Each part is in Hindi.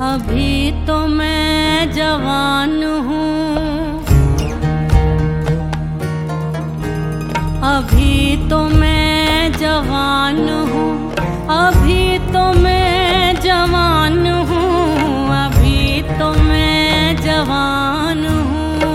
अभी तो मैं जवान हूँ, अभी तो मैं जवान हूँ, अभी तो मैं जवान हूँ, अभी तो मैं जवान हूँ।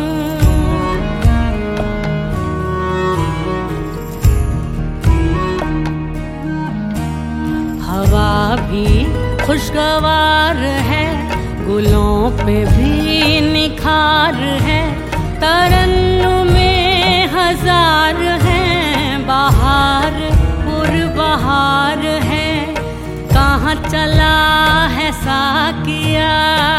हवा भी खुशगवार है, गुलों पे भी निखार है, तरन्नुमें हजार हैं, बहार पुरबहार है। कहाँ चला है साकिया,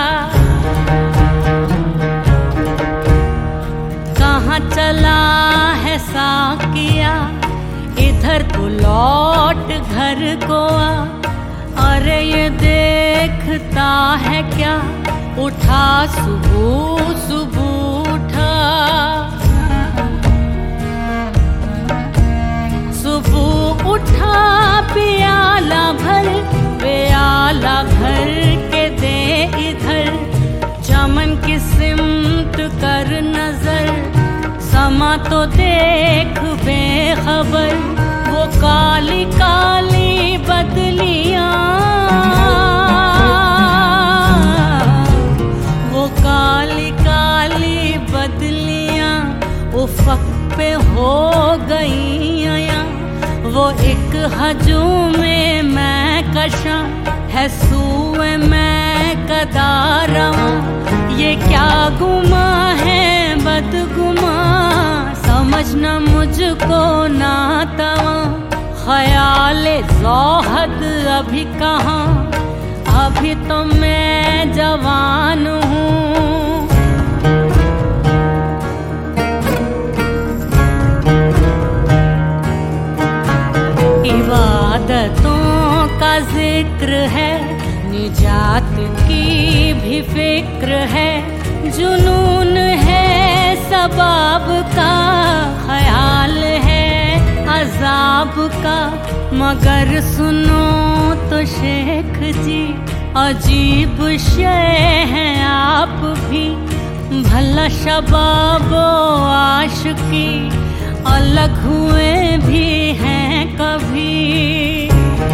कहाँ चला है साकिया, इधर तो लौट घर को आ। अरे ये देखता है क्या, उठा सुबह सुबह उठा, सुबह उठा पियाला भर, प्याला भर के दे इधर। चमन की सिमत कर नजर, समा तो देख बेखबर, वो काली काली बदलियां, वो काली काली बदलियां उफ़क़ पे हो गई आया। वो एक हजूम मैं कशा है, सूए मैं कदारवा। ये क्या गुमा है बदगुमा, समझना मुझको ना तवा। ख़याल ज़ौहद अभी कहाँ, अभी तो मैं जवान हूँ। इबादतों का जिक्र है, निजात की भी फिक्र है, जुनून है सबाब का, ख्याल है अजाब का। मगर सुनो तो शेख जी, अजीब शय हैं आप भी। भला शबाबो आशिकी अलग हुए भी हैं कभी।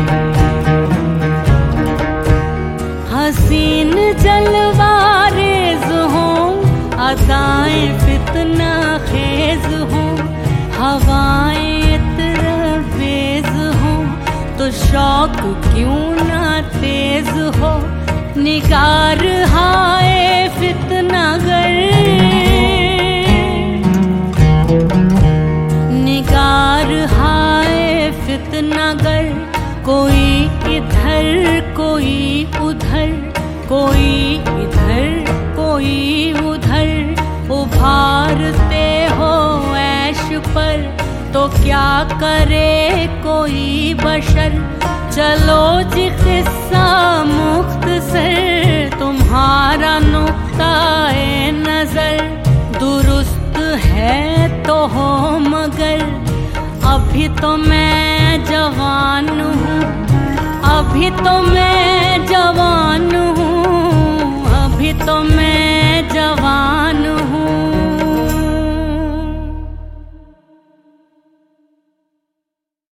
हसीन जलवारेज हों, अदाएं फितना खेज हों, हवाएं तरवेज हों, तो शौक क्यों ना तेज हो। निगार हाय फितनागर, निगार हाय फितनागर। कोई इधर कोई उधर, कोई इधर कोई उधर, उभारते हो ऐश पर, तो क्या करे कोई बशर। चलो जी किस्सा मुख्तसर, तुम्हारा नुक्ता-ए नजर दुरुस्त है तो हो, मगर अभी तो मैं जवान हूँ, अभी तो मैं जवान